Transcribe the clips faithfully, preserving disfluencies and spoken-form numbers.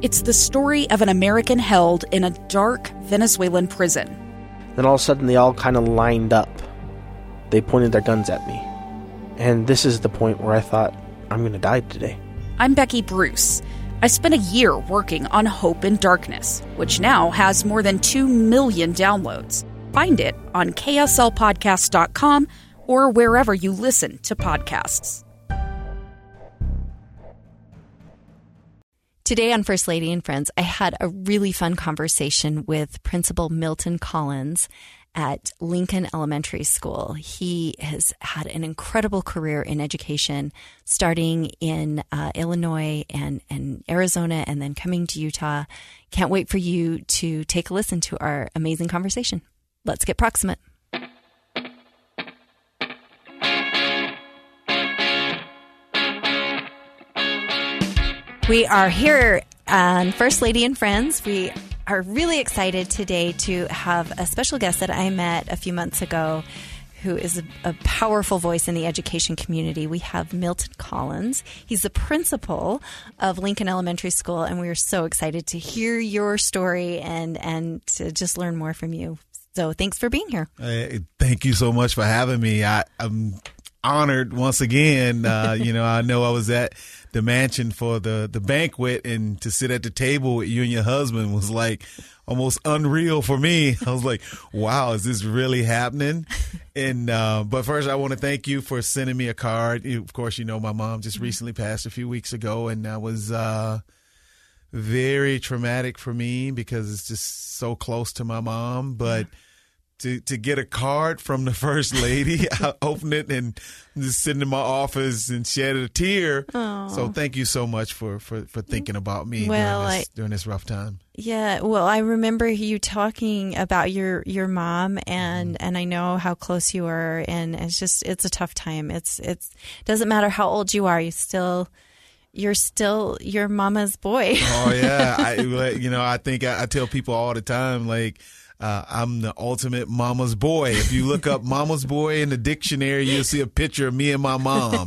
It's the story of an American held in a dark Venezuelan prison. Then all of a sudden, they all kind of lined up. They pointed their guns at me. And this is the point where I thought, I'm going to die today. I'm Becky Bruce. I spent a year working on Hope in Darkness, which now has more than two million downloads. Find it on K S L podcast dot com or wherever you listen to podcasts. Today on First Lady and Friends, I had a really fun conversation with Principal Milton Collins at Lincoln Elementary School. He has had an incredible career in education, starting in uh, Illinois and, and Arizona, and then coming to Utah. Can't wait for you to take a listen to our amazing conversation. Let's get proximate. We are here on First Lady and Friends. We are really excited today to have a special guest that I met a few months ago who is a, a powerful voice in the education community. We have Milton Collins. He's the principal of Lincoln Elementary School, and we are so excited to hear your story and, and to just learn more from you. So thanks for being here. Hey, thank you so much for having me. I, I'm honored once again. Uh, you know, I know I was at the mansion for the, the banquet, and to sit at the table with you and your husband was like almost unreal for me. I was like, wow, is this really happening? And uh, but first, I want to thank you for sending me a card. You, of course, you know, my mom just recently passed a few weeks ago, and that was uh, very traumatic for me because it's just so close to my mom. But To, to get a card from the First Lady, I opened it and just sitting in my office and shed a tear. Aww. So thank you so much for, for, for thinking about me well, during, this, I, during this rough time. Yeah, well, I remember you talking about your, your mom, and, mm-hmm. and I know how close you are, and it's just it's a tough time. It's it's doesn't matter how old you are, you still. You're still your mama's boy. Oh yeah, I you know I think I, I tell people all the time, like. Uh, I'm the ultimate mama's boy. If you look up mama's boy in the dictionary, you'll see a picture of me and my mom.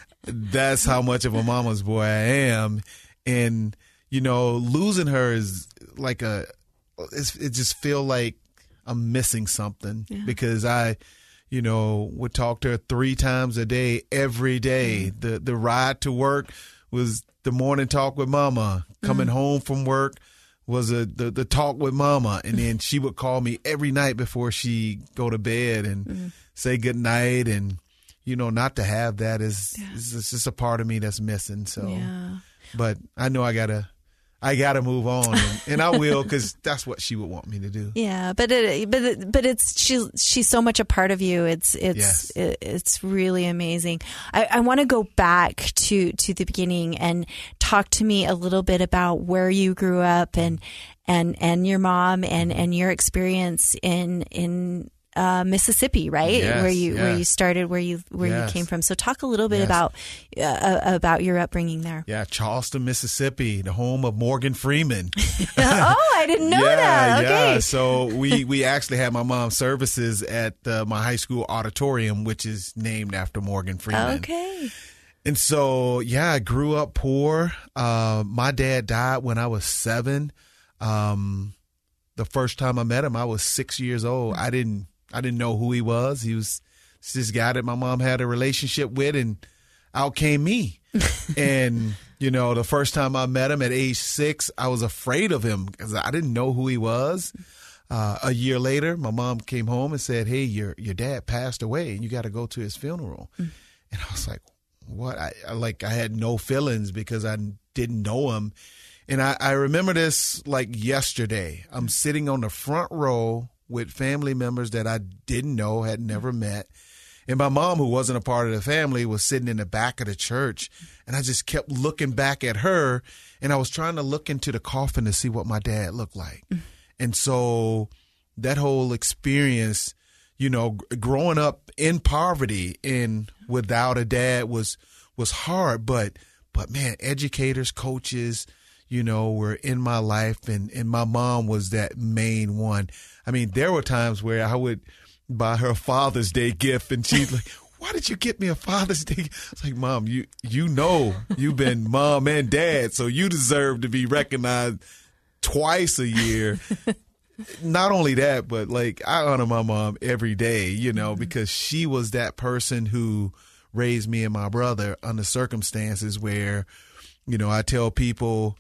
That's how much of a mama's boy I am. And, you know, losing her is like a, it's, it just feel like I'm missing something yeah. because I, you know, would talk to her three times a day, every day. Mm. The, the ride to work was the morning talk with mama, coming mm. home from work. Was a, the the talk with mama, and then she would call me every night before she go to bed and mm. say good night, and you know, not to have that is, yeah. is, is just a part of me that's missing. So, yeah. but I know I gotta I gotta move on, and, and I will, because that's what she would want me to do. Yeah, but it, but it, but it's she's she's so much a part of you. It's it's yes. it, it's really amazing. I, I want to go back to, to the beginning and talk to me a little bit about where you grew up and and and your mom and, and your experience in in. Uh, Mississippi, right? Yes, where you yes. where you started, where you where yes. you came from. So talk a little bit yes. about uh, about your upbringing there. Yeah, Charleston, Mississippi, the home of Morgan Freeman. Oh, I didn't know yeah, that. Okay. Yeah, so we we actually had my mom's services at uh, my high school auditorium, which is named after Morgan Freeman. Okay. And so, yeah, I grew up poor. Uh, my dad died when I was seven. Um, the first time I met him, I was six years old. I didn't. I didn't know who he was. He was this guy that my mom had a relationship with, and out came me. And, you know, the first time I met him at age six, I was afraid of him because I didn't know who he was. Uh, a year later, my mom came home and said, hey, your your dad passed away and you got to go to his funeral. Mm. And I was like, what? I, I like I had no feelings because I didn't know him. And I, I remember this like yesterday. I'm sitting on the front row with family members that I didn't know, had never met. And my mom, who wasn't a part of the family, was sitting in the back of the church. And I just kept looking back at her. And I was trying to look into the coffin to see what my dad looked like. Mm. And so that whole experience, you know, growing up in poverty and without a dad was was hard. But, but man, educators, coaches, you know, were in my life. And, and my mom was that main one. I mean, there were times where I would buy her Father's Day gift and she'd like, why did you get me a Father's Day? It's like, Mom, you you know you've been mom and dad, so you deserve to be recognized twice a year. Not only that, but like I honor my mom every day, you know, mm-hmm. because she was that person who raised me and my brother under circumstances where, you know, I tell people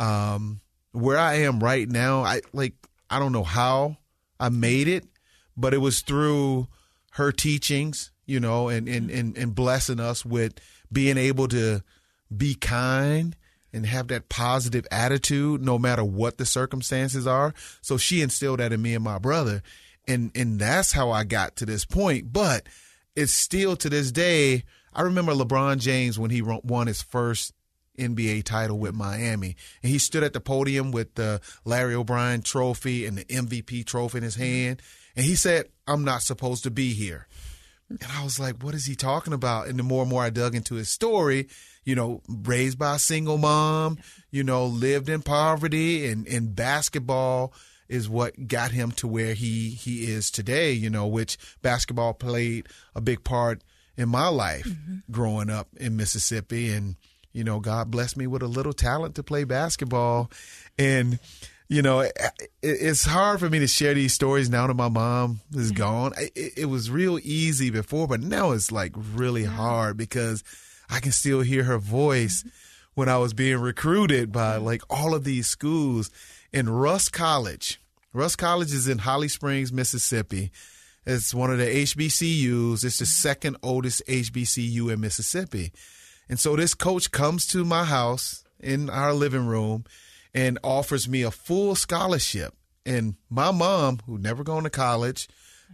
um, where I am right now. I like I don't know how I made it, but it was through her teachings, you know, and, and, and, and blessing us with being able to be kind and have that positive attitude no matter what the circumstances are. So she instilled that in me and my brother. And, and that's how I got to this point. But it's still to this day. I remember LeBron James when he won his first N B A title with Miami. And he stood at the podium with the Larry O'Brien trophy and the M V P trophy in his hand. And he said, I'm not supposed to be here. And I was like, what is he talking about? And the more and more I dug into his story, you know, raised by a single mom, you know, lived in poverty, and, and basketball is what got him to where he, he is today, you know, which basketball played a big part in my life mm-hmm. growing up in Mississippi. And, you know, God blessed me with a little talent to play basketball. And, you know, it, it's hard for me to share these stories now that my mom is gone. It, it was real easy before, but now it's like really hard because I can still hear her voice when I was being recruited by like all of these schools. In Russ College, Russ College is in Holly Springs, Mississippi. It's one of the H B C Us. It's the second oldest H B C U in Mississippi. And so this coach comes to my house in our living room and offers me a full scholarship. And my mom, who never gone to college,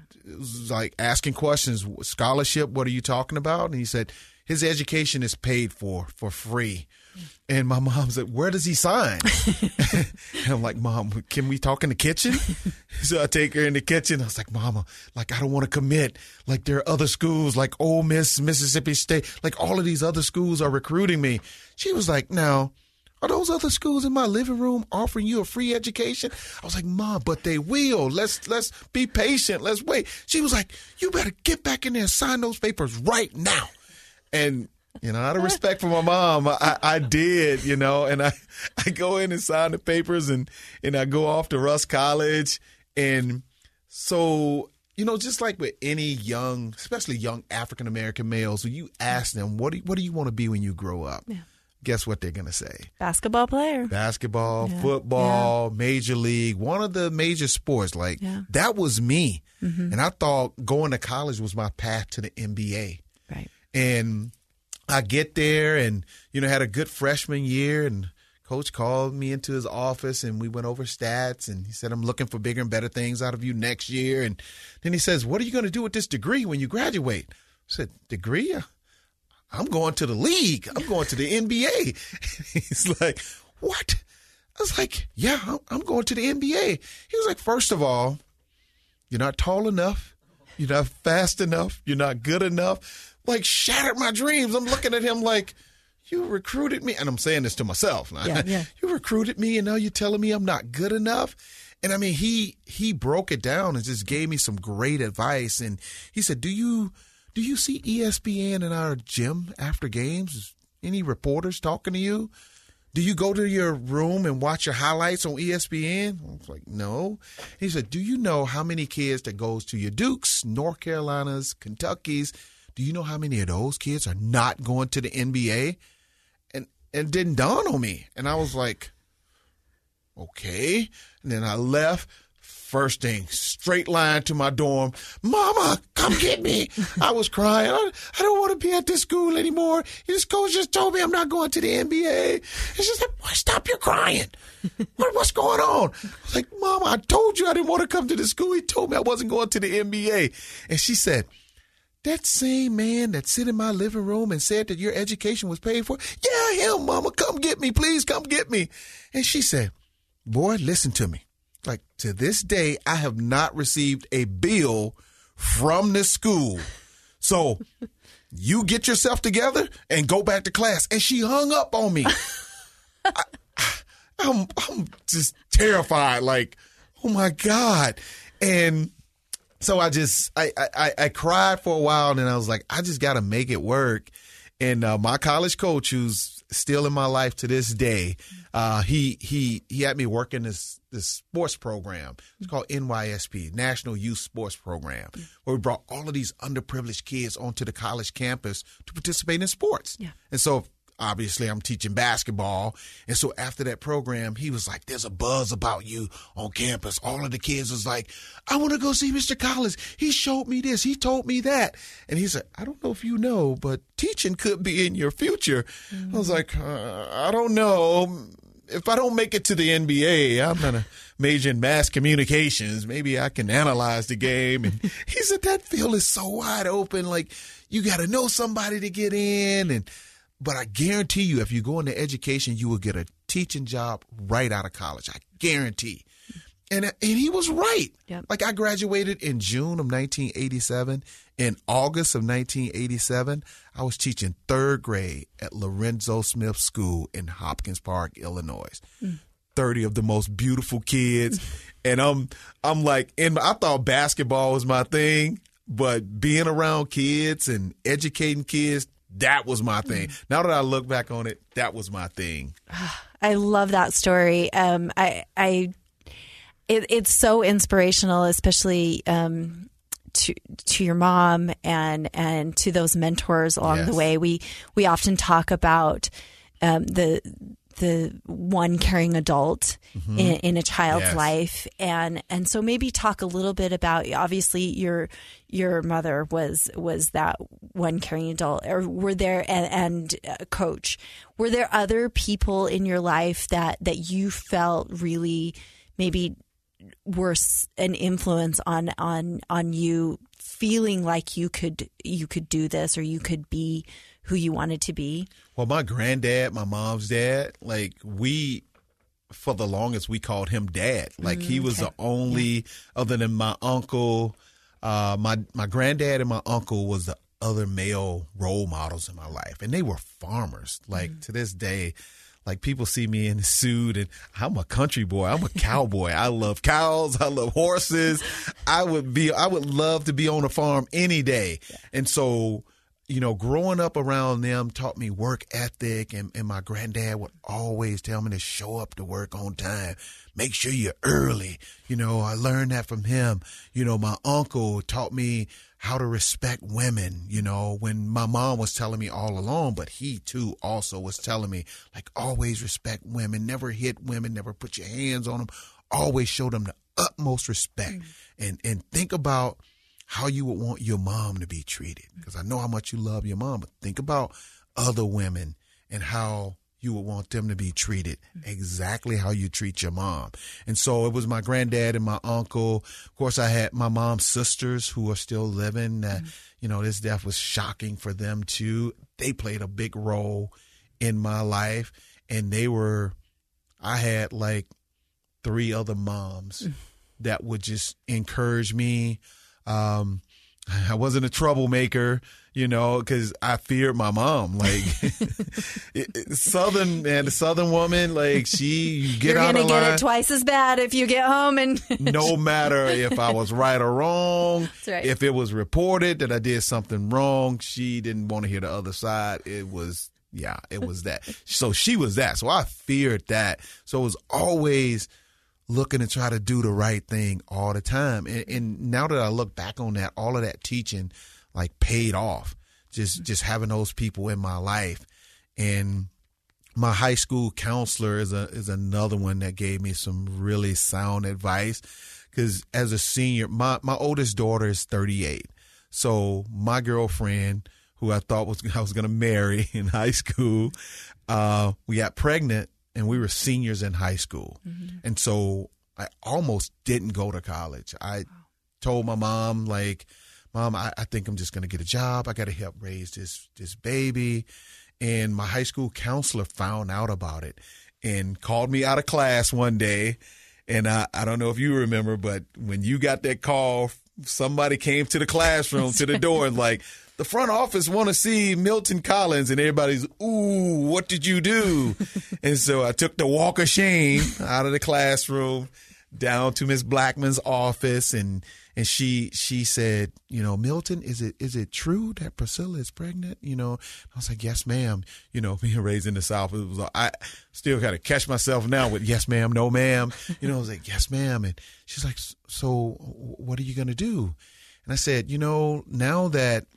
was like asking questions. Scholarship, what are you talking about? And he said, his education is paid for, for free. And my mom said, where does he sign? And I'm like, Mom, can we talk in the kitchen? So I take her in the kitchen. I was like, Mama, like, I don't want to commit. Like, there are other schools like Ole Miss, Mississippi State. Like, all of these other schools are recruiting me. She was like, now, are those other schools in my living room offering you a free education? I was like, Mom, but they will. Let's let's be patient. Let's wait. She was like, you better get back in there and sign those papers right now. And, you know, out of respect for my mom, I, I did, you know, and I, I go in and sign the papers and, and I go off to Russ College. And so, you know, just like with any young, especially young African-American males, when you ask them, what do you, what do you want to be when you grow up? Yeah. Guess what they're going to say? Basketball player. Basketball, yeah. football, yeah. major league, one of the major sports. Like, yeah. that was me. Mm-hmm. And I thought going to college was my path to the N B A. Right. And I get there and, you know, had a good freshman year, and coach called me into his office and we went over stats, and he said, I'm looking for bigger and better things out of you next year. And then he says, what are you going to do with this degree when you graduate? I said, degree? I'm going to the league. I'm going to the N B A. He's like, what? I was like, yeah, I'm going to the N B A. He was like, first of all, you're not tall enough. You're not fast enough. You're not good enough. Like, shattered my dreams. I'm looking at him like, you recruited me. And I'm saying this to myself. Yeah, yeah. You recruited me, and now you're telling me I'm not good enough. And I mean, he he broke it down and just gave me some great advice. And he said, do you do you see E S P N in our gym after games? Any reporters talking to you? Do you go to your room and watch your highlights on E S P N? I was like, no. He said, do you know how many kids that goes to your Dukes, North Carolinas, Kentuckys? Do you know how many of those kids are not going to the N B A? And, and it didn't dawn on me. And I was like, okay. And then I left. First thing, straight line to my dorm. Mama, come get me. I was crying. I, I don't want to be at this school anymore. This coach just told me I'm not going to the N B A. And she said, boy, stop your crying. What, what's going on? I was like, Mama, I told you I didn't want to come to the school. He told me I wasn't going to the N B A. And she said, that same man that sit in my living room and said that your education was paid for? Yeah, him, Mama. Come get me. Please come get me. And she said, boy, listen to me. Like, to this day, I have not received a bill from this school. So you get yourself together and go back to class. And she hung up on me. I, I'm, I'm just terrified. Like, oh, my God. And so I just, I, I, I cried for a while, and then I was like, I just got to make it work. And uh, my college coach, who's still in my life to this day, uh, he he he had me working this this sports program. It's called N Y S P, National Youth Sports Program, where we brought all of these underprivileged kids onto the college campus to participate in sports. Yeah. And so obviously I'm teaching basketball. And so after that program, he was like, there's a buzz about you on campus. All of the kids was like, I want to go see Mister Collins. He showed me this. He told me that. And he said, I don't know if you know, but teaching could be in your future. Mm-hmm. I was like, uh, I don't know. If I don't make it to the N B A, I'm going to major in mass communications. Maybe I can analyze the game. And he said, that field is so wide open. Like, you got to know somebody to get in. And But I guarantee you, if you go into education, you will get a teaching job right out of college. I guarantee. And and he was right. Yep. Like, I graduated in June of nineteen eighty-seven. In August of nineteen eighty-seven, I was teaching third grade at Lorenzo Smith School in Hopkins Park, Illinois. Mm. thirty of the most beautiful kids. And I'm I'm like, in, I thought basketball was my thing, but being around kids and educating kids, that was my thing. Mm. Now that I look back on it, that was my thing. I love that story. Um, I, I, it, it's so inspirational, especially um, to to your mom and and to those mentors along Yes. the way. We we often talk about um, the the one caring adult mm-hmm. in, in a child's Yes. life, and and so maybe talk a little bit about, obviously your your mother was was that one caring adult, or were there and, and uh, coach, were there other people in your life that that you felt really maybe were an influence on on on you feeling like you could you could do this, or you could be who you wanted to be? Well, my granddad, my mom's dad, like, we, for the longest, we called him Dad. Like, he was okay. the only, yeah. other than my uncle, uh, my my granddad and my uncle was the other male role models in my life. And they were farmers. Like, mm. to this day, like, people see me in a suit, and I'm a country boy. I'm a cowboy. I love cows. I love horses. I would be, I would love to be on a farm any day. Yeah. And so, you know, growing up around them taught me work ethic, and, and my granddad would always tell me to show up to work on time. Make sure you're early. You know, I learned that from him. You know, my uncle taught me how to respect women, you know, when my mom was telling me all along, but he too also was telling me, like, always respect women, never hit women, never put your hands on them, always show them the utmost respect. Mm. And, and think about how you would want your mom to be treated, because I know how much you love your mom, but think about other women and how you would want them to be treated exactly how you treat your mom. And so it was my granddad and my uncle. Of course, I had my mom's sisters who are still living. That, mm-hmm. you know, this death was shocking for them too. They played a big role in my life, and they were, I had like three other moms mm-hmm. that would just encourage me. Um, I wasn't a troublemaker, you know, because I feared my mom. Like, Southern and the Southern woman, like, she, you get You're out gonna of get line. it twice as bad if you get home. And no matter if I was right or wrong, That's right. if it was reported that I did something wrong, she didn't want to hear the other side. It was, yeah, it was that. So she was that. So I feared that. So it was always looking to try to do the right thing all the time. And, and now that I look back on that, all of that teaching, like, paid off. Just just having those people in my life. And my high school counselor is a is another one that gave me some really sound advice. Because as a senior, my, my oldest daughter is thirty-eight. So my girlfriend, who I thought was I was going to marry in high school, uh, we got pregnant. And we were seniors in high school. Mm-hmm. And so I almost didn't go to college. I told my mom, like, Mom, I, I think I'm just going to get a job. I got to help raise this this baby. And my high school counselor found out about it and called me out of class one day. And I, I don't know if you remember, but when you got that call, somebody came to the classroom, to the door, and like, the front office want to see Milton Collins, and everybody's, ooh, what did you do? And so I took the walk of shame out of the classroom, down to Miss Blackman's office, and and she she said, you know, Milton, is it is it true that Priscilla is pregnant? You know, I was like, yes, ma'am. You know, being raised in the South, it was I still got to catch myself now with yes, ma'am, no, ma'am. You know, I was like, yes, ma'am, and she's like, so what are you gonna do? And I said, you know, now that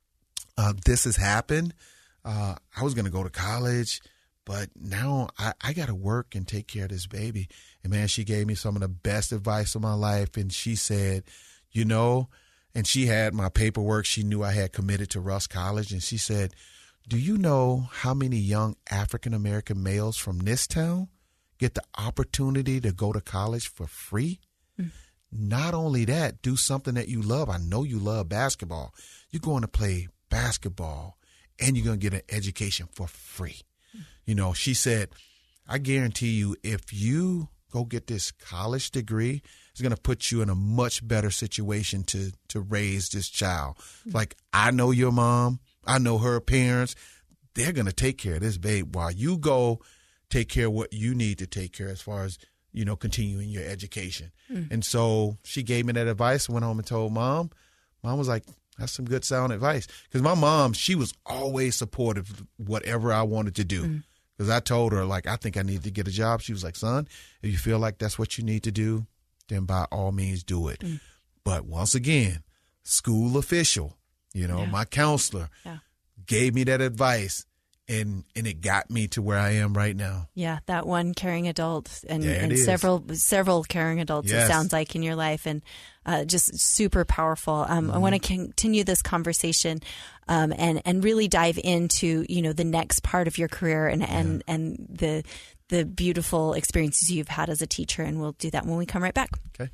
uh, this has happened, uh, I was gonna go to college. But now I, I got to work and take care of this baby. And, man, she gave me some of the best advice of my life. And she said, you know, and she had my paperwork. She knew I had committed to Rusk College. And she said, do you know how many young African-American males from this town get the opportunity to go to college for free? Mm. Not only that, do something that you love. I know you love basketball. You're going to play basketball, and you're going to get an education for free. You know, she said, I guarantee you, if you go get this college degree, it's going to put you in a much better situation to to raise this child. Like, I know your mom. I know her parents. They're going to take care of this babe while you go take care of what you need to take care of as far as, you know, continuing your education. Mm. And so she gave me that advice, went home and told mom. Mom was like, that's some good sound advice. Because my mom, she was always supportive of whatever I wanted to do. Mm. Because I told her, like, I think I need to get a job. She was like, son, if you feel like that's what you need to do, then by all means do it. Mm. But once again, school official, you know, yeah. my counselor yeah. gave me that advice, and and it got me to where I am right now. Yeah, that one caring adult and, and several several caring adults, yes. it sounds like, in your life, and uh, just super powerful. Um, mm-hmm. I want to continue this conversation um, and and really dive into, you know, the next part of your career and and, yeah. and the the beautiful experiences you've had as a teacher, and we'll do that when we come right back. Okay.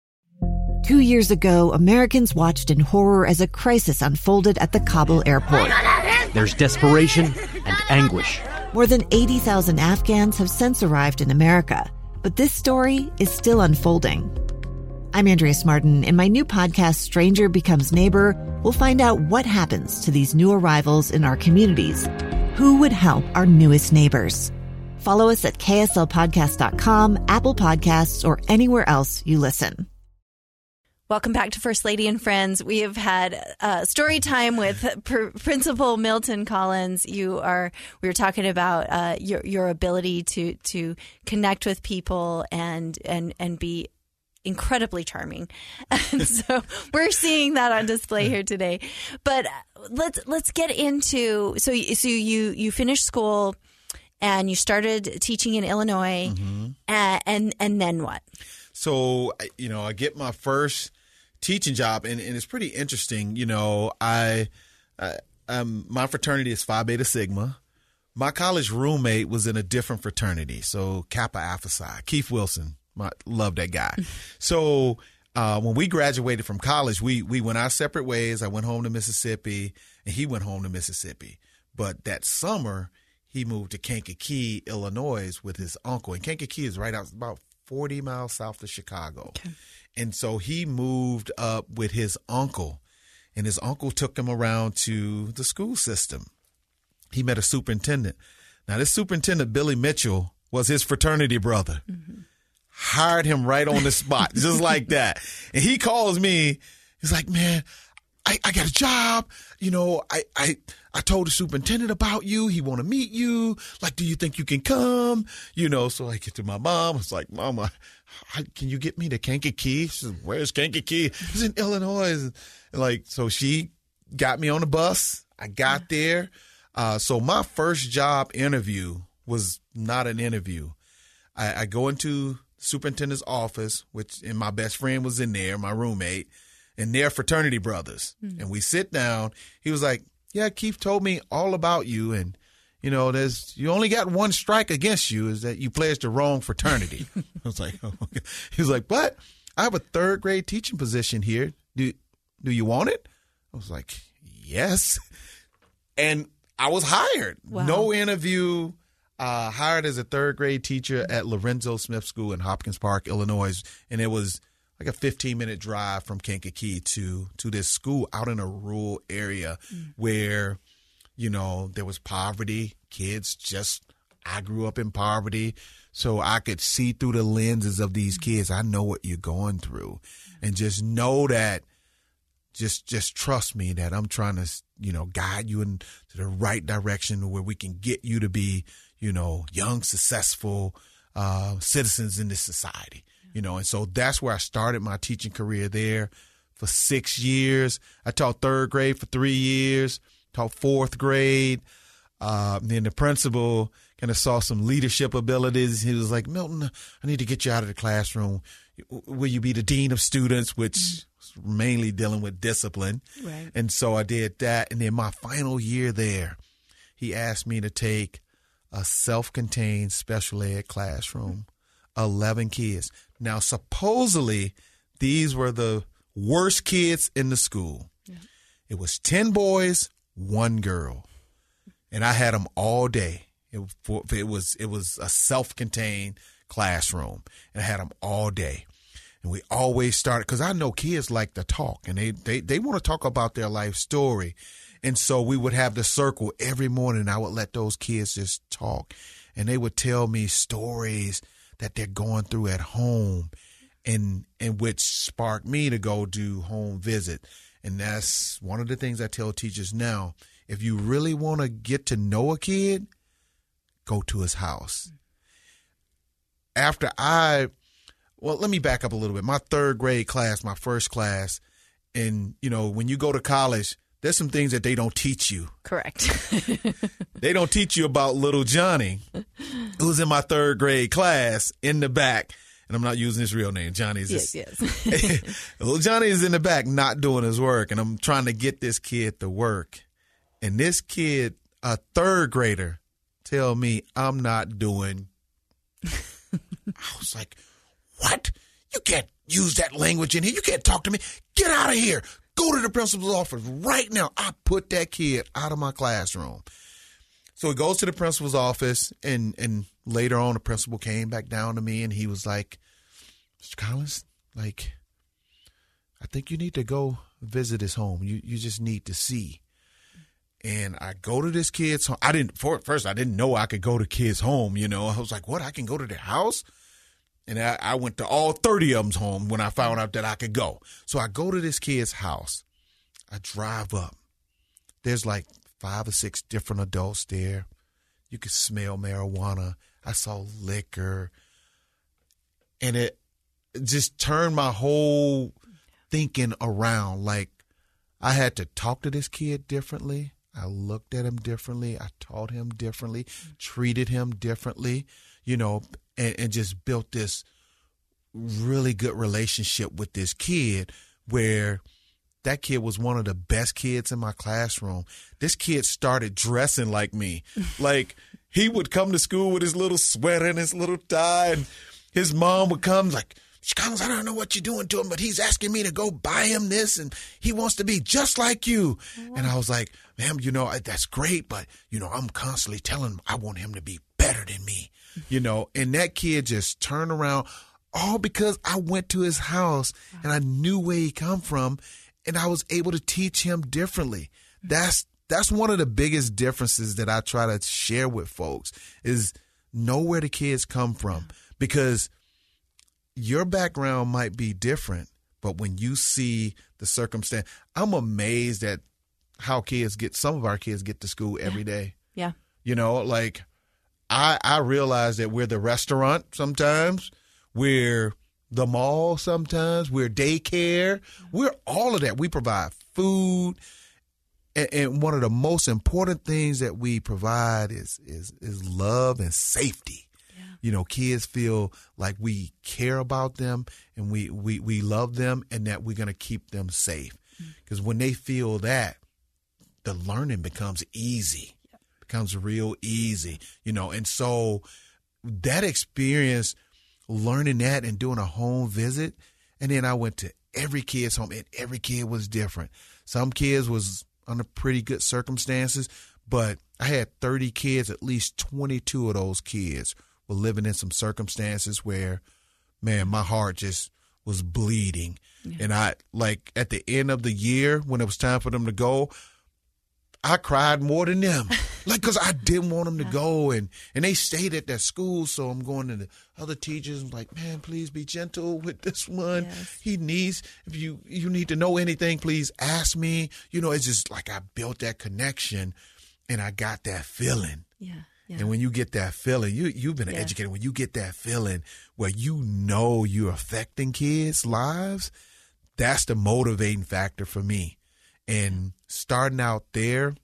Two years ago, Americans watched in horror as a crisis unfolded at the Kabul airport. There's desperation and anguish. More than eighty thousand Afghans have since arrived in America, but this story is still unfolding. I'm Andrea Smartin. In my new podcast, Stranger Becomes Neighbor, we'll find out what happens to these new arrivals in our communities. Who would help our newest neighbors? Follow us at K S L podcast dot com, Apple Podcasts, or anywhere else you listen. Welcome back to First Lady and Friends. We have had uh, story time with Pr- Principal Milton Collins. You are. We were talking about uh, your your ability to to connect with people and and and be incredibly charming, and so we're seeing that on display here today. But let's let's get into so so you you finished school and you started teaching in Illinois, mm-hmm. and, and and then what? So you know, I get my first teaching job, and, and it's pretty interesting. You know, I, I um, my fraternity is Phi Beta Sigma. My college roommate was in a different fraternity, so Kappa Alpha Psi. Keith Wilson, I love that guy. So uh, when we graduated from college, we we went our separate ways. I went home to Mississippi, and he went home to Mississippi. But that summer, he moved to Kankakee, Illinois, with his uncle, and Kankakee is right out about forty miles south of Chicago. Okay. And so he moved up with his uncle, and his uncle took him around to the school system. He met a superintendent. Now, this superintendent, Billy Mitchell, was his fraternity brother. Mm-hmm. Hired him right on the spot, just like that. And he calls me. He's like, man, I, I got a job. You know, I, I, I told the superintendent about you. He want to meet you. Like, do you think you can come? You know, so I get to my mom. It's like, Mama, can you get me to Kankakee? She says, where's Kankakee? It's in Illinois. And like, so she got me on the bus. I got there. Uh, so my first job interview was not an interview. I, I go into the superintendent's office, which, and my best friend was in there, my roommate, and they're fraternity brothers. Mm-hmm. And we sit down. He was like, yeah, Keith told me all about you. And, you know, there's, you only got one strike against you, is that you pledged the wrong fraternity. I was like, oh, okay. He was like, but I have a third grade teaching position here. Do, do you want it? I was like, yes. And I was hired. Wow. No interview. Uh, hired as a third grade teacher at Lorenzo Smith School in Hopkins Park, Illinois. And it was like a fifteen minute drive from Kankakee to, to this school out in a rural area mm. where, you know, there was poverty. Kids just, I grew up in poverty. so I could see through the lenses of these kids. I know what you're going through, and just know that, just just trust me that I'm trying to, you know, guide you into the right direction where we can get you to be, you know, young, successful uh, citizens in this society, you know. And so that's where I started my teaching career there for six years. I taught third grade for three years, taught fourth grade. Uh, then the principal kind of saw some leadership abilities. He was like, Milton, I need to get you out of the classroom. Will you be the dean of students, which was mainly dealing with discipline. Right. And so I did that. And then my final year there, he asked me to take a self-contained special ed classroom, eleven kids. Now, supposedly, these were the worst kids in the school. Yeah. It was ten boys, one girl. And I had them all day. It, it was it was a self-contained classroom. And I had them all day. And we always started, because I know kids like to talk, and they, they, they want to talk about their life story. And so we would have the circle every morning. I would let those kids just talk. And they would tell me stories that they're going through at home, and, and which sparked me to go do home visit. And that's one of the things I tell teachers now. If you really want to get to know a kid, go to his house. After I, well, let me back up a little bit. My third grade class, my first class, and, you know, when you go to college, there's some things that they don't teach you. Correct. They don't teach you about little Johnny, who's in my third grade class in the back. And I'm not using his real name. Johnny's yes, just, yes. Little Johnny is in the back not doing his work. And I'm trying to get this kid to work. And this kid, a third grader, tell me I'm not doing. I was like, what? You can't use that language in here. You can't talk to me. Get out of here. Go to the principal's office right now. I put that kid out of my classroom. So he goes to the principal's office, and, and later on the principal came back down to me, and he was like, Mister Collins, like, I think you need to go visit his home. You you just need to see. And I go to this kid's home. I didn't, for, first, I didn't know I could go to kids' home, you know. I was like, what, I can go to their house? And I, I went to all thirty of them's home when I found out that I could go. So I go to this kid's house. I drive up. There's like five or six different adults there. You could smell marijuana. I saw liquor. And it just turned my whole thinking around. Like, I had to talk to this kid differently. I looked at him differently. I taught him differently, treated him differently, you know, and, and just built this really good relationship with this kid, where that kid was one of the best kids in my classroom. This kid started dressing like me. Like, he would come to school with his little sweater and his little tie, and his mom would come like, Collins, I don't know what you're doing to him, but he's asking me to go buy him this, and he wants to be just like you. Oh. And I was like, ma'am, you know, that's great, but, you know, I'm constantly telling him I want him to be better than me, you know. And that kid just turned around, all because I went to his house and I knew where he come from, and I was able to teach him differently. That's that's one of the biggest differences that I try to share with folks, is know where the kids come from, because your background might be different, but when you see the circumstance, I'm amazed at how kids get, some of our kids get to school every yeah. day. Yeah. You know, like, I I realize that we're the restaurant sometimes, we're the mall sometimes, we're daycare, we're all of that. We provide food, and, and one of the most important things that we provide is is is love and safety. You know, kids feel like we care about them, and we, we, we love them, and that we're going to keep them safe. Because mm-hmm. when they feel that, the learning becomes easy, yep. becomes real easy, you know. And so that experience, learning that and doing a home visit, and then I went to every kid's home, and every kid was different. Some kids was under pretty good circumstances, but I had thirty kids, at least twenty-two of those kids were living in some circumstances where, man, my heart just was bleeding. Yeah. And I, like, at the end of the year, when it was time for them to go, I cried more than them. Like, because I didn't want them to go, and, and they stayed at that school, so I'm going to the other teachers. I'm like, man, please be gentle with this one. Yes. He needs, if you, you need to know anything, please ask me. You know, it's just like I built that connection, and I got that feeling. Yeah. Yeah. And when you get that feeling, you, you've been an Yeah. educator, when you get that feeling where you know you're affecting kids' lives, that's the motivating factor for me. And starting out there,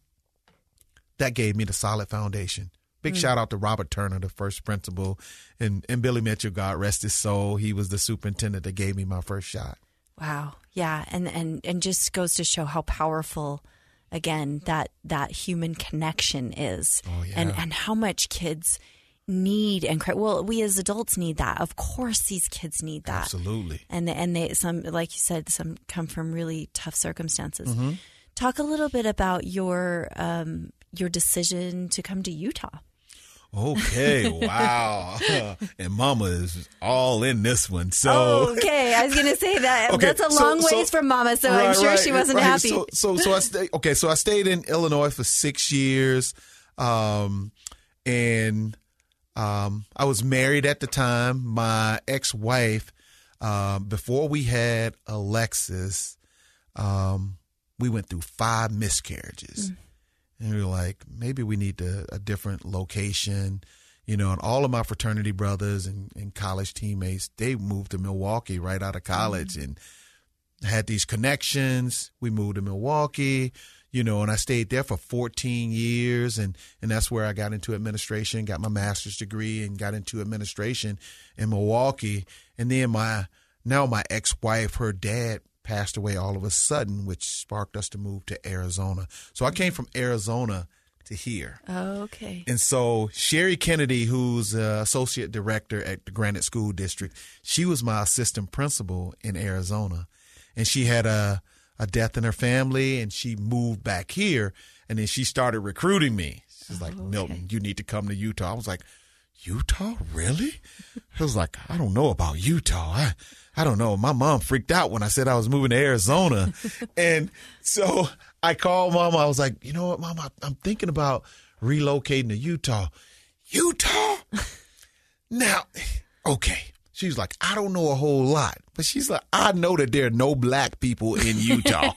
that gave me the solid foundation. Big mm. shout out to Robert Turner, the first principal, and, and Billy Mitchell, God rest his soul. He was the superintendent that gave me my first shot. Wow. Yeah. And, and, and just goes to show how powerful, again, that, that human connection is. Oh, yeah. And, and how much kids need and cre- well, we as adults need that. Of course, these kids need that. Absolutely. And and they some, like you said, some come from really tough circumstances. Mm-hmm. Talk a little bit about your um, your decision to come to Utah. Okay, wow. And Mama is all in this one. So oh, okay, I was going to say that. Okay, That's a so- long so- ways from Mama, so Right, I'm sure right, she wasn't right. happy. So, so, so I stayed. Okay, so I stayed in Illinois for six years, um, and um, I was married at the time. My ex-wife, um, before we had Alexis, um, we went through five miscarriages. Mm. And we were like, maybe we need to, a different location, you know, and all of my fraternity brothers and, and college teammates, they moved to Milwaukee right out of college mm-hmm. and had these connections. We moved to Milwaukee, you know, and I stayed there for fourteen years. And, and that's where I got into administration, got my master's degree and got into administration in Milwaukee. And then my, now my ex-wife, her dad passed away all of a sudden, which sparked us to move to Arizona. So I came from Arizona to here. Oh, okay. And so Sherry Kennedy, who's uh, associate director at the Granite School District, she was my assistant principal in Arizona. And she had a, a death in her family, and she moved back here. And then she started recruiting me. She's oh, like, Milton, okay. you need to come to Utah. I was like, Utah? Really? I was like, I don't know about Utah. I, I don't know. My mom freaked out when I said I was moving to Arizona. And so I called Mama. I was like, you know what, Mama, I'm thinking about relocating to Utah. Utah? Now, okay. She's like, I don't know a whole lot. But she's like, I know that there are no black people in Utah.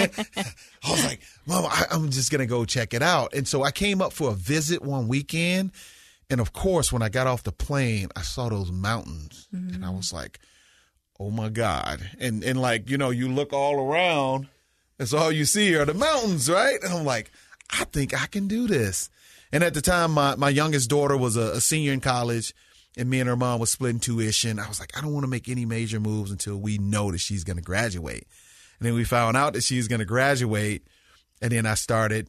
I was like, Mama, I, I'm just going to go check it out. And so I came up for a visit one weekend. And, of course, when I got off the plane, I saw those mountains. Mm-hmm. And I was like, oh, my God. And, and like, you know, you look all around, and so all you see are the mountains, right? And I'm like, I think I can do this. And at the time, my, my youngest daughter was a, a senior in college, and me and her mom was splitting tuition. I was like, I don't want to make any major moves until we know that she's going to graduate. And then we found out that she's going to graduate, and then I started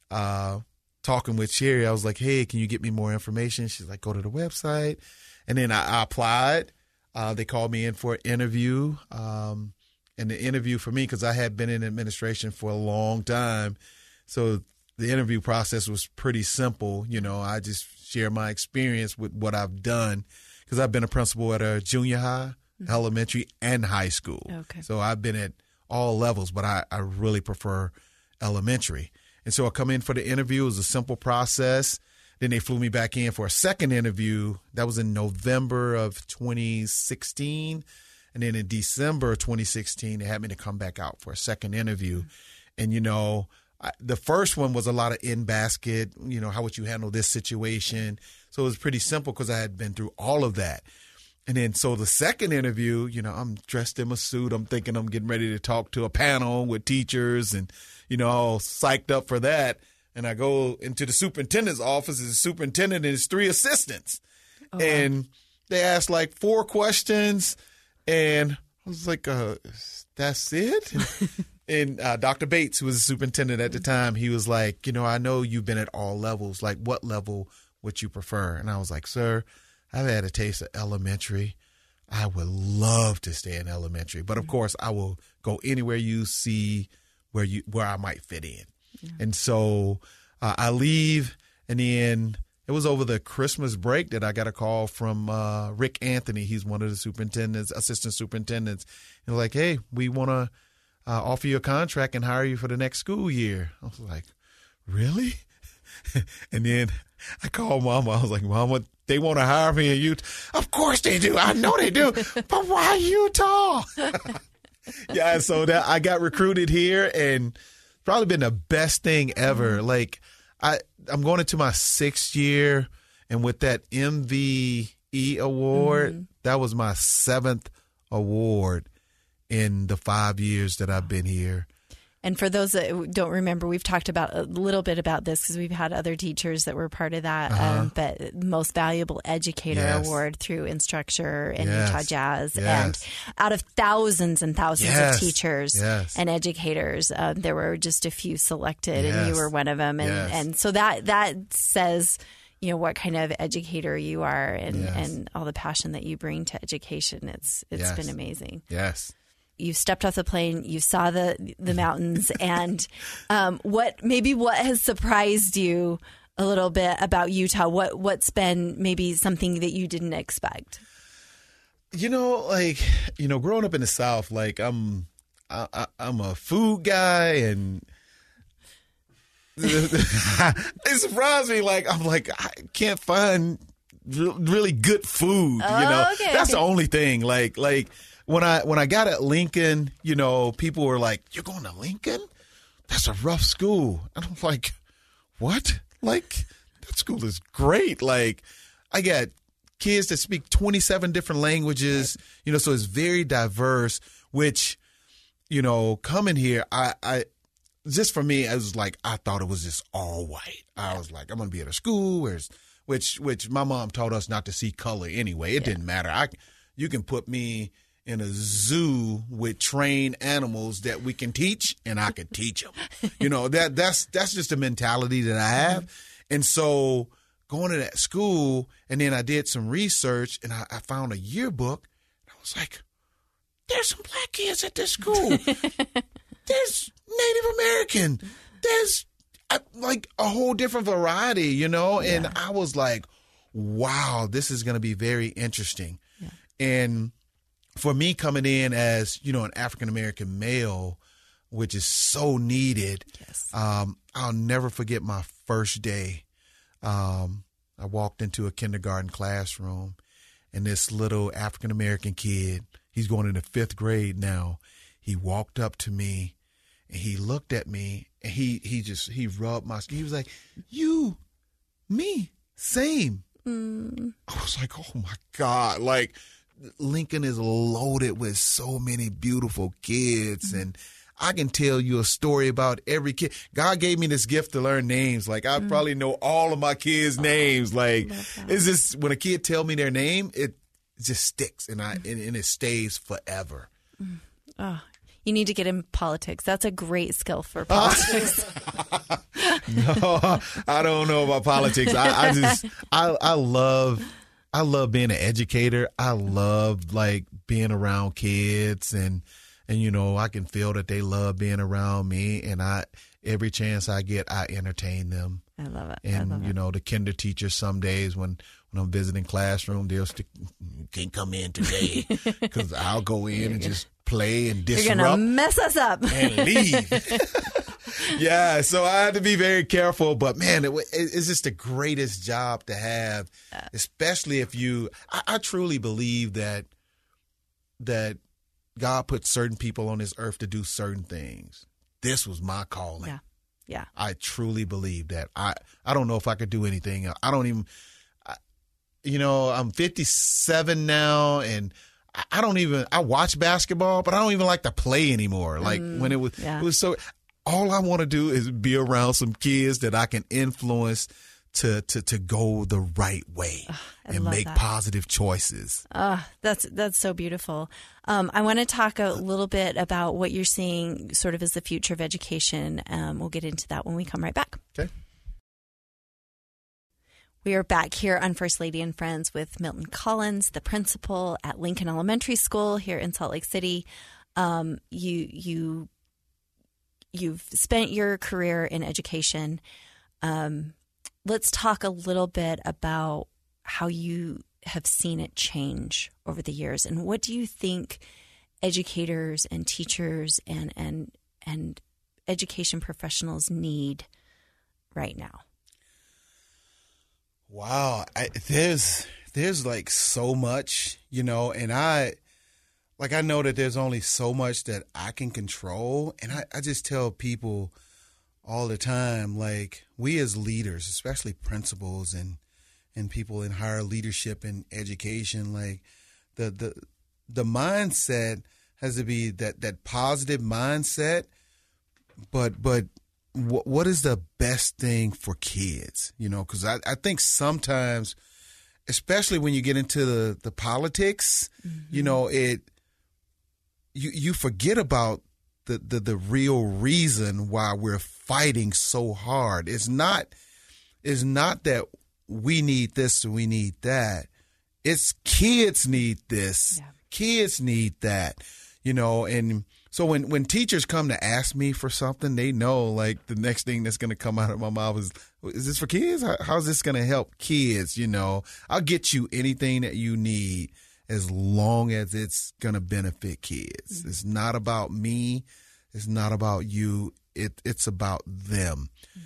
uh talking with Sherry. I was like, hey, can you get me more information? She's like, go to the website. And then I, I applied. Uh, they called me in for an interview. Um, and the interview for me, because I had been in administration for a long time, so the interview process was pretty simple. You know, I just share my experience with what I've done, because I've been a principal at a junior high, mm-hmm. elementary, and high school. Okay. So I've been at all levels, but I, I really prefer elementary. And so I come in for the interview. It was a simple process. Then they flew me back in for a second interview. That was in November of twenty sixteen. And then in December of twenty sixteen, they had me to come back out for a second interview. And, you know, I, the first one was a lot of in-basket, you know, how would you handle this situation? So it was pretty simple because I had been through all of that. And then so the second interview, you know, I'm dressed in my suit. I'm thinking I'm getting ready to talk to a panel with teachers and, you know, all psyched up for that. And I go into the superintendent's office. As the superintendent and his three assistants. Oh, and wow. They asked like four questions. And I was like, uh, that's it? And, and uh, Doctor Bates, who was the superintendent at the time, he was like, you know, I know you've been at all levels. Like, what level would you prefer? And I was like, sir, I've had a taste of elementary. I would love to stay in elementary. But, of course, I will go anywhere you see where you where I might fit in. Yeah. And so uh, I leave, and then it was over the Christmas break that I got a call from uh, Rick Anthony. He's one of the superintendents, assistant superintendents. And like, hey, we want to uh, offer you a contract and hire you for the next school year. I was like, really? And then I called Mama. I was like, Mama, they want to hire me in Utah. Of course they do. I know they do. But why Utah? Yeah, so that I got recruited here, and probably been the best thing ever. Like I, I'm going into my sixth year, and with that M V E award, mm-hmm. that was my seventh award in the five years that I've been here. And for those that don't remember, we've talked about a little bit about this because we've had other teachers that were part of that. Uh-huh. Um, but Most Valuable Educator yes. Award through Instructure and yes. Utah Jazz. Yes. And out of thousands and thousands yes. of teachers yes. and educators, uh, there were just a few selected, yes. and you were one of them. And, yes. and so that that says, you know, what kind of educator you are, and, yes. and all the passion that you bring to education. It's It's yes. been amazing. Yes. You stepped off the plane, you saw the the mountains, and um, what maybe what has surprised you a little bit about Utah? What what's been maybe something that you didn't expect? You know, like you know, growing up in the South, like I'm I, I, I'm a food guy, and it surprised me. Like I'm like I can't find really good food. Oh, you know, okay. That's the only thing. Like like. When I when I got at Lincoln, you know, people were like, "You're going to Lincoln? That's a rough school." And I'm like, "What? Like that school is great. Like I got kids that speak twenty-seven different languages, you know, so it's very diverse, which, you know, coming here, I, I just for me, I was like, I thought it was just all white. I was like, I'm going to be at a school where's which which my mom taught us not to see color anyway. It yeah. didn't matter. I you can put me in a zoo with trained animals that we can teach, and I can teach them. You know, that that's that's just a mentality that I have. And so going to that school, and then I did some research, and I, I found a yearbook. And I was like, there's some black kids at this school. There's Native American. There's uh, like a whole different variety, you know? Yeah. And I was like, wow, this is going to be very interesting. Yeah. And for me coming in as, you know, an African-American male, which is so needed, yes. um, I'll never forget my first day. Um, I walked into a kindergarten classroom, and this little African-American kid, he's going into fifth grade now, he walked up to me, and he looked at me, and he, he just, he rubbed my skin. He was like, you, me, same. Mm. I was like, oh, my God, like, Lincoln is loaded with so many beautiful kids, and I can tell you a story about every kid. God gave me this gift to learn names. Like I mm. probably know all of my kids' names. Like it's just when a kid tell me their name, it just sticks, and I mm. and, and it stays forever. Mm. Oh, you need to get in politics. That's a great skill for politics. No, I don't know about politics. I, I just I I love. I love being an educator. I love like being around kids, and and you know I can feel that they love being around me, and I every chance I get I entertain them. I love it. And I love you it. know the kinder teachers some days when when I'm visiting classroom, they'll stick, you can't come in today because I'll go in and just play and disrupt. You're gonna mess us up and leave. Yeah, so I had to be very careful, but man, it, it's just the greatest job to have, especially if you. I, I truly believe that that God put certain people on this earth to do certain things. This was my calling. Yeah, yeah. I truly believe that. I I don't know if I could do anything else. I don't even. I, you know, I'm fifty-seven now, and I, I don't even. I watch basketball, but I don't even like to play anymore. Like mm, when it was, yeah. it was so. All I want to do is be around some kids that I can influence to to, to go the right way oh, and make that. positive choices. Uh, that's that's so beautiful. Um, I want to talk a little bit about what you're seeing sort of as the future of education. Um, we'll get into that when we come right back. Okay. We are back here on First Lady and Friends with Milton Collins, the principal at Lincoln Elementary School here in Salt Lake City. Um, you you. You've spent your career in education. Um, let's talk a little bit about how you have seen it change over the years, and what do you think educators and teachers and and and education professionals need right now? Wow. I, there's, there's like so much, you know, and I, like, I know that there's only so much that I can control. And I, I just tell people all the time, like, we as leaders, especially principals and, and people in higher leadership and education, like the, the, the mindset has to be that, that positive mindset, but, but what, what is the best thing for kids? You know, cause I, I think sometimes, especially when you get into the, the politics, mm-hmm. you know, it, you, you forget about the, the, the real reason why we're fighting so hard. It's not, it's not that we need this or we need that. It's kids need this. Yeah. Kids need that, you know, and so when, when teachers come to ask me for something, they know like the next thing that's going to come out of my mouth is, is this for kids? How, how's this going to help kids? You know, I'll get you anything that you need as long as it's going to benefit kids. Mm-hmm. It's not about me. It's not about you. It, it's about them. Mm-hmm.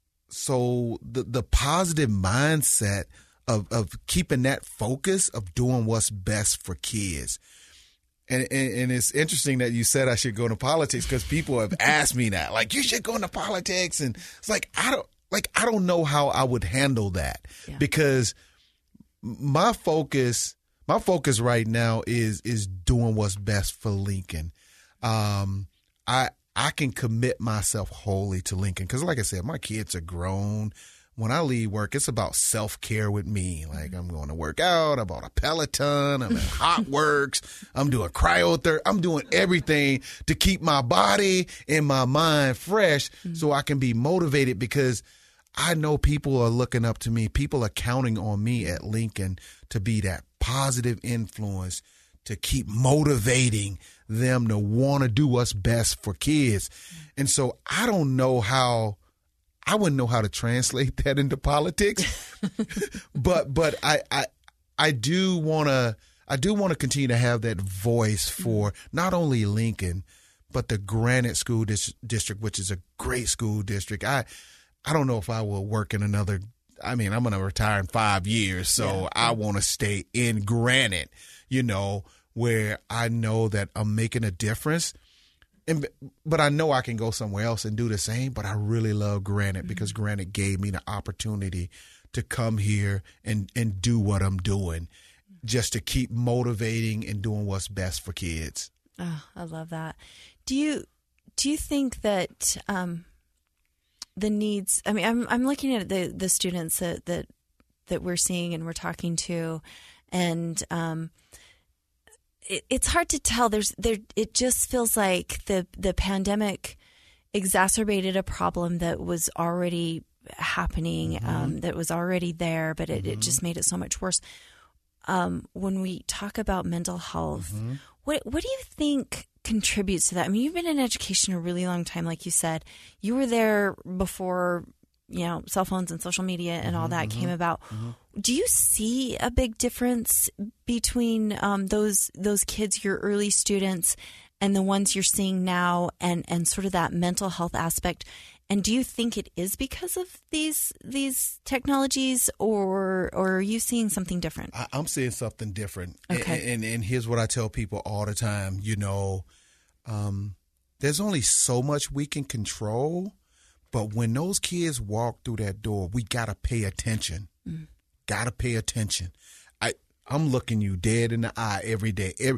So the, the positive mindset of, of keeping that focus of doing what's best for kids. And, and, and it's interesting that you said I should go into politics because people have asked me that, like, you should go into politics. And it's like, I don't like, I don't know how I would handle that yeah. because my focus, my focus right now is, is doing what's best for Lincoln. Um, I, I can commit myself wholly to Lincoln because, like I said, my kids are grown. When I leave work, it's about self-care with me. Like, I'm going to work out. I bought a Peloton. I'm at Hot Works. I'm doing cryotherapy. I'm doing everything to keep my body and my mind fresh mm-hmm. so I can be motivated because I know people are looking up to me. People are counting on me at Lincoln to be that positive influence, to keep motivating them to want to do what's best for kids. And so I don't know how, I wouldn't know how to translate that into politics, but, but I, I, I do want to, I do want to continue to have that voice for not only Lincoln, but the Granite School Dis- District, which is a great school district. I, I don't know if I will work in another, I mean, I'm going to retire in five years. So yeah. I want to stay in Granite, you know, where I know that I'm making a difference. And, but I know I can go somewhere else and do the same, but I really love Granite mm-hmm. because Granite gave me the opportunity to come here and, and do what I'm doing, just to keep motivating and doing what's best for kids. Oh, I love that. Do you, do you think that, um, the needs, I mean, I'm, I'm looking at the, the students that, that, that we're seeing and we're talking to, and, um, it, it's hard to tell. There's there. It just feels like the the pandemic exacerbated a problem that was already happening, mm-hmm. um, that was already there, but it, mm-hmm. it just made it so much worse. Um, when we talk about mental health, mm-hmm. what what do you think contributes to that? I mean, you've been in education a really long time, like you said. You were there before, you know, cell phones and social media and mm-hmm, all that mm-hmm, came about. Mm-hmm. Do you see a big difference between um, those those kids, your early students, and the ones you're seeing now, and, and sort of that mental health aspect? And do you think it is because of these these technologies, or or are you seeing something different? I, I'm seeing something different. Okay. And, and and here's what I tell people all the time. You know, um, there's only so much we can control. But when those kids walk through that door, we got to pay attention. Mm. Got to pay attention. I, I'm looking you dead in the eye every day. Every,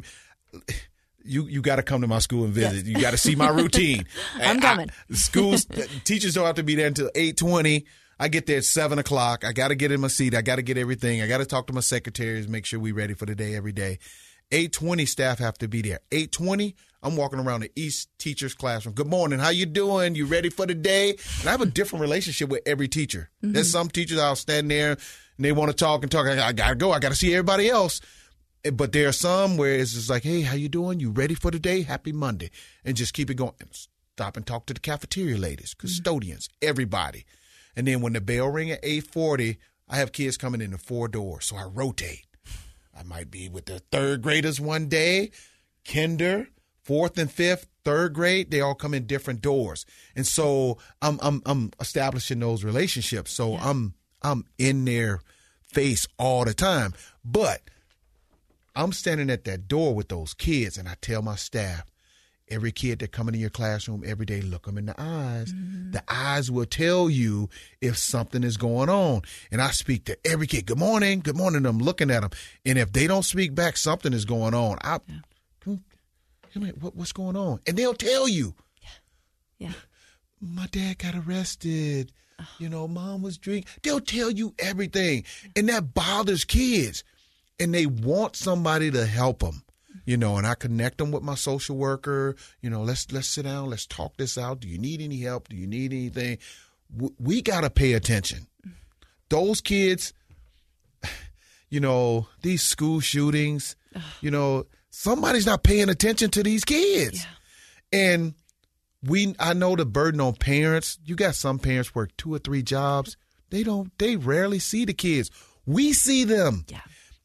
you you got to come to my school and visit. Yes. You got to see my routine. I'm coming. I, schools, teachers don't have to be there until eight twenty. I get there at seven o'clock. I got to get in my seat. I got to get everything. I got to talk to my secretaries, make sure we're ready for the day every day. eight twenty staff have to be there. eight twenty, I'm walking around the East teacher's classroom. Good morning. How you doing? You ready for the day? And I have a different relationship with every teacher. Mm-hmm. There's some teachers I'll stand there and they want to talk and talk. I, I got to go. I got to see everybody else. But there are some where it's just like, hey, how you doing? You ready for the day? Happy Monday. And just keep it going. And stop and talk to the cafeteria ladies, custodians, mm-hmm. everybody. And then when the bell ring at eight forty, I have kids coming in the four doors. So I rotate. I might be with the third graders one day, kinder, fourth and fifth, third grade. They all come in different doors, and so I'm I'm I'm establishing those relationships. So yeah. I'm I'm in there face all the time. But I'm standing at that door with those kids, and I tell my staff, every kid that come into your classroom every day, look them in the eyes. Mm-hmm. The eyes will tell you if something is going on. And I speak to every kid, good morning, good morning. I'm looking at them. And if they don't speak back, something is going on. I, yeah. come, come here, what, what's going on? And they'll tell you. Yeah. yeah. My dad got arrested. Oh. You know, mom was drinking. They'll tell you everything. And that bothers kids. And they want somebody to help them. You know, and I connect them with my social worker. You know, let's let's sit down. Let's talk this out. Do you need any help? Do you need anything? We, we got to pay attention. Those kids, you know, these school shootings, you know, somebody's not paying attention to these kids. Yeah. And we, I know the burden on parents. You got some parents work two or three jobs. They don't, they rarely see the kids. We see them. Yeah.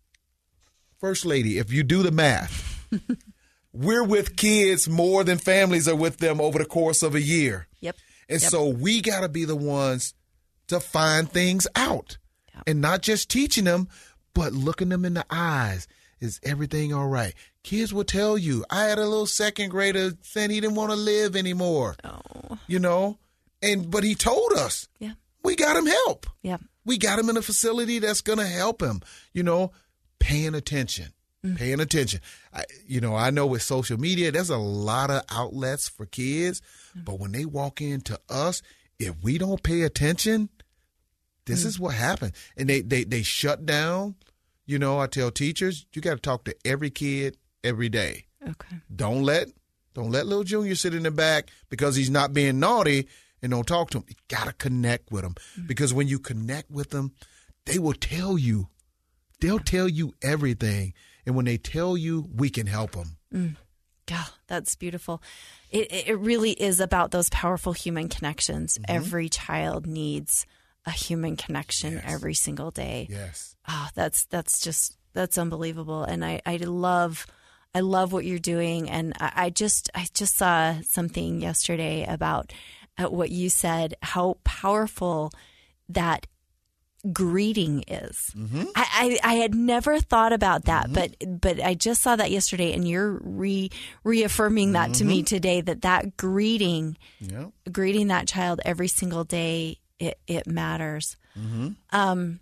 First Lady, if you do the math, we're with kids more than families are with them over the course of a year. Yep. And yep. so we got to be the ones to find things out yep. and not just teaching them, but looking them in the eyes. Is everything all right? Kids will tell you. I had a little second grader saying he didn't want to live anymore. Oh. You know, and but he told us. Yeah. We got him help. Yeah. We got him in a facility that's going to help him. You know, paying attention. Mm. Paying attention. I, you know, I know with social media, there's a lot of outlets for kids, mm. but when they walk into us, if we don't pay attention, this mm. is what happens. And they, they, they shut down. You know, I tell teachers, you got to talk to every kid every day. Okay. Don't let don't let little Junior sit in the back because he's not being naughty and don't talk to him. You got to connect with him mm. because when you connect with them, they will tell you. They'll tell you everything. And when they tell you, we can help them. Mm. Yeah, that's beautiful. It, it really is about those powerful human connections. Mm-hmm. Every child needs a human connection yes. every single day. Yes. Oh, that's that's just that's unbelievable. And I, I love I love what you're doing. And I, I just I just saw something yesterday about uh, what you said, how powerful that greeting is. Mm-hmm. I, I I had never thought about that, mm-hmm. but but I just saw that yesterday, and you're re reaffirming that mm-hmm. to me today. That that greeting, yeah. greeting that child every single day, it it matters. Mm-hmm. Um,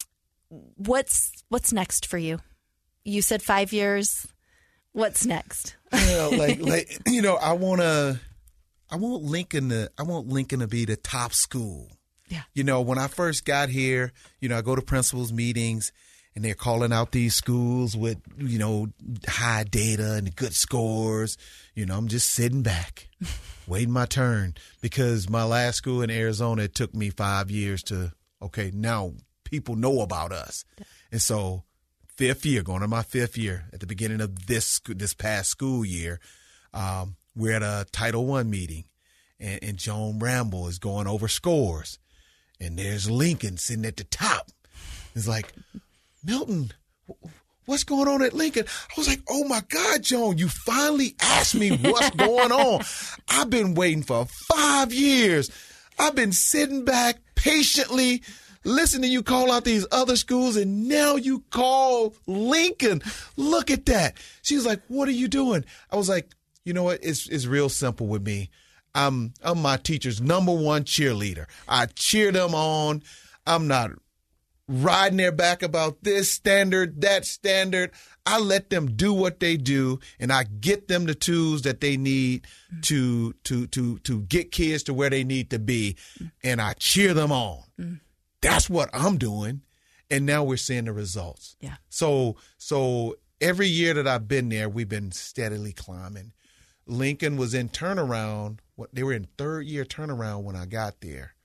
what's what's next for you? You said five years. What's next? Yeah, like like you know, I wanna, I want Lincoln to, I want Lincoln to be the top school. Yeah. You know, when I first got here, you know, I go to principals meetings and they're calling out these schools with, you know, high data and good scores. You know, I'm just sitting back, waiting my turn because my last school in Arizona, it took me five years to, okay, now people know about us. Yeah. And so fifth year, going to my fifth year at the beginning of this, this past school year, um, we're at a Title One meeting and, and Joan Ramble is going over scores. And there's Lincoln sitting at the top. It's like, Milton, what's going on at Lincoln? I was like, oh, my God, Joan, you finally asked me what's going on. I've been waiting for five years. I've been sitting back patiently listening to you call out these other schools, and now you call Lincoln. Look at that. She was like, what are you doing? I was like, you know what? It's, it's real simple with me. I'm I'm my teacher's number one cheerleader. I cheer them on. I'm not riding their back about this standard, that standard. I let them do what they do, and I get them the tools that they need to to to to get kids to where they need to be, and I cheer them on. Mm. That's what I'm doing, and now we're seeing the results. Yeah. So so every year that I've been there, we've been steadily climbing. Lincoln was in turnaround. They were in third year turnaround when I got there.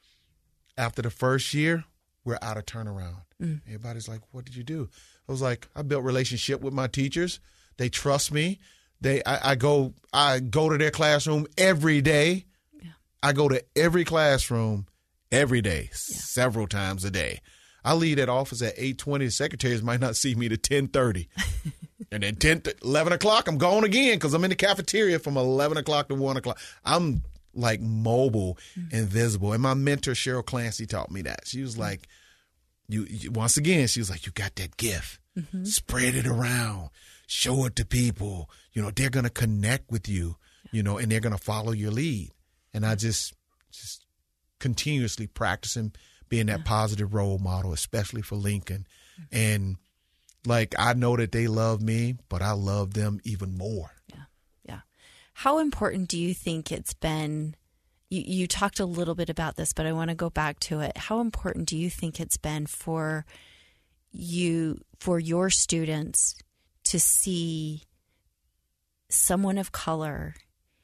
After the first year, we're out of turnaround. Mm. Everybody's like, what did you do? I was like, I built relationship with my teachers. They trust me. They, I, I go, I go to their classroom every day. Yeah. I go to every classroom every day, yeah. several times a day. I leave that office at eight twenty. The secretaries might not see me to ten thirty. And then ten, eleven o'clock, I'm gone again because I'm in the cafeteria from eleven o'clock to one o'clock. I'm like mobile mm-hmm. and visible. And my mentor, Cheryl Clancy, taught me that. She was like, you, you once again, she was like, you got that gift. Mm-hmm. Spread it around. Show it to people. You know, they're going to connect with you, you know, and they're going to follow your lead. And I just, just continuously practicing being that yeah. positive role model, especially for Lincoln. Mm-hmm. And like, I know that they love me, but I love them even more. Yeah. Yeah. How important do you think it's been? You, you talked a little bit about this, but I want to go back to it. How important do you think it's been for you, for your students to see someone of color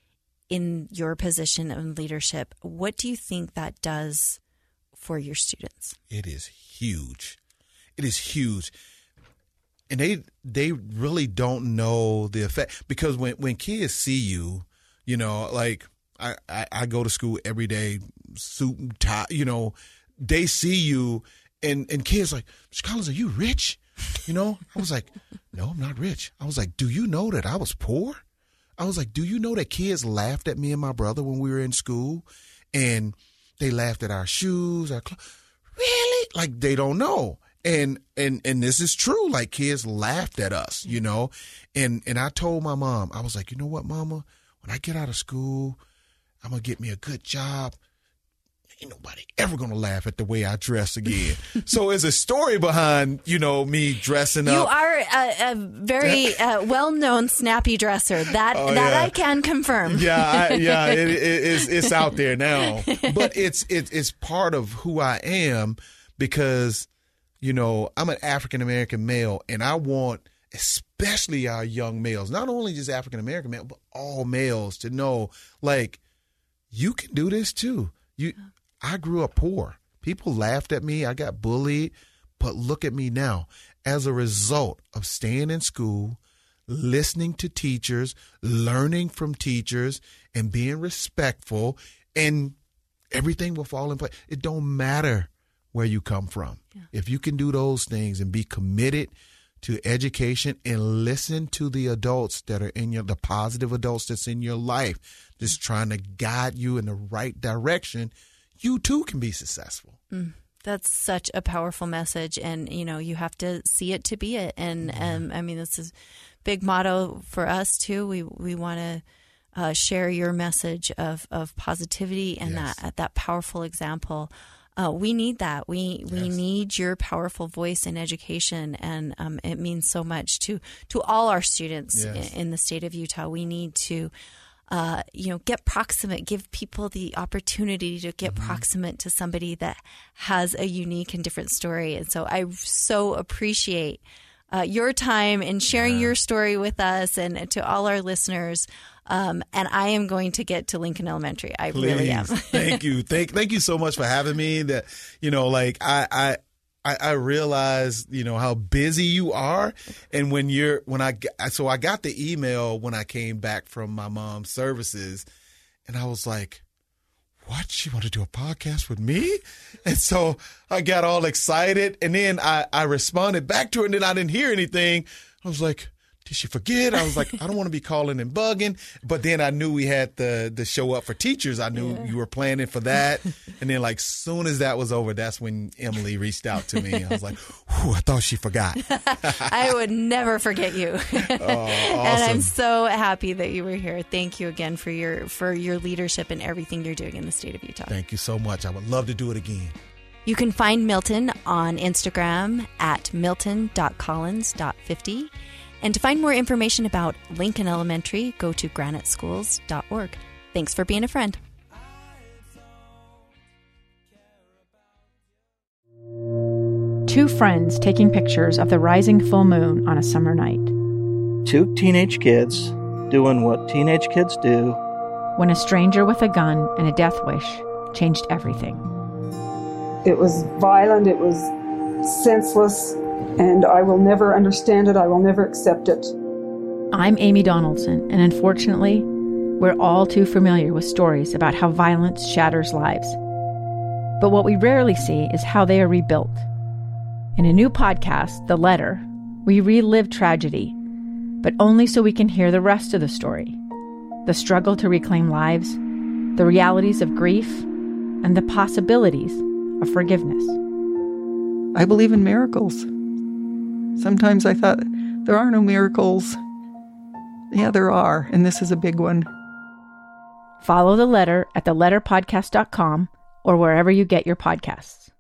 in your position of leadership? What do you think that does for your students? It is huge. It is huge. And they they really don't know the effect, because when, when kids see you, you know, like I, I, I go to school every day, suit and tie, you know, they see you and, and kids like, Mister Collins, are you rich? You know, I was like, no, I'm not rich. I was like, do you know that I was poor? I was like, do you know that kids laughed at me and my brother when we were in school, and they laughed at our shoes, our clothes? Really? Like, they don't know. And, and, and this is true. Like, kids laughed at us, you know? And, and I told my mom, I was like, you know what, Mama, when I get out of school, I'm going to get me a good job. Ain't nobody ever going to laugh at the way I dress again. So there's a story behind, you know, me dressing up. You are a, a very uh, well-known snappy dresser. That oh, that yeah. I can confirm. Yeah, I, yeah, it, it, it's, it's out there now. But it's, it, it's part of who I am, because, you know, I'm an African-American male, and I want, especially our young males, not only just African-American males, but all males, to know, like, you can do this too. You. I grew up poor. People laughed at me. I got bullied. But look at me now. As a result of staying in school, listening to teachers, learning from teachers, and being respectful, and everything will fall in place. It don't matter where you come from. Yeah. If you can do those things and be committed to education and listen to the adults that are in your, the positive adults that's in your life, just trying to guide you in the right direction, you too can be successful. Mm, that's such a powerful message. And, you know, you have to see it to be it. And, um, I mean, this is a big motto for us too. We, we want to uh, share your message of, of positivity and yes. that, that powerful example. Uh, we need that. We, we yes. need your powerful voice in education. And um, it means so much to, to all our students yes. in, in the state of Utah. We need to Uh, you know, get proximate, give people the opportunity to get mm-hmm. proximate to somebody that has a unique and different story. And so I so appreciate uh, your time and sharing yeah. your story with us and to all our listeners. Um, and I am going to get to Lincoln Elementary. I Please. really am. Thank you. Thank, thank you so much for having me. That, you know, like I, I, I, I realize, you know, how busy you are. And when you're, when I, so I got the email when I came back from my mom's services, and I was like, what? She want to do a podcast with me? And so I got all excited, and then I, I responded back to her, and then I didn't hear anything. I was like, did she forget? I was like, I don't want to be calling and bugging. But then I knew we had the the show up for teachers. I knew yeah. you were planning for that. And then, like, soon as that was over, that's when Emily reached out to me. I was like, whew, I thought she forgot. I would never forget you. Oh, awesome. And I'm so happy that you were here. Thank you again for your for your leadership and everything you're doing in the state of Utah. Thank you so much. I would love to do it again. You can find Milton on Instagram at milton dot collins dot fifty. And to find more information about Lincoln Elementary, go to granite schools dot org. Thanks for being a friend. Two friends taking pictures of the rising full moon on a summer night. Two teenage kids doing what teenage kids do. When a stranger with a gun and a death wish changed everything. It was violent, it was senseless, and I will never understand it. I will never accept it. I'm Amy Donaldson, and unfortunately, we're all too familiar with stories about how violence shatters lives. But what we rarely see is how they are rebuilt. In a new podcast, The Letter, we relive tragedy, but only so we can hear the rest of the story. The struggle to reclaim lives, the realities of grief, and the possibilities of forgiveness. I believe in miracles. Sometimes I thought, there are no miracles. Yeah, there are, and this is a big one. Follow The Letter at the letter podcast dot com or wherever you get your podcasts.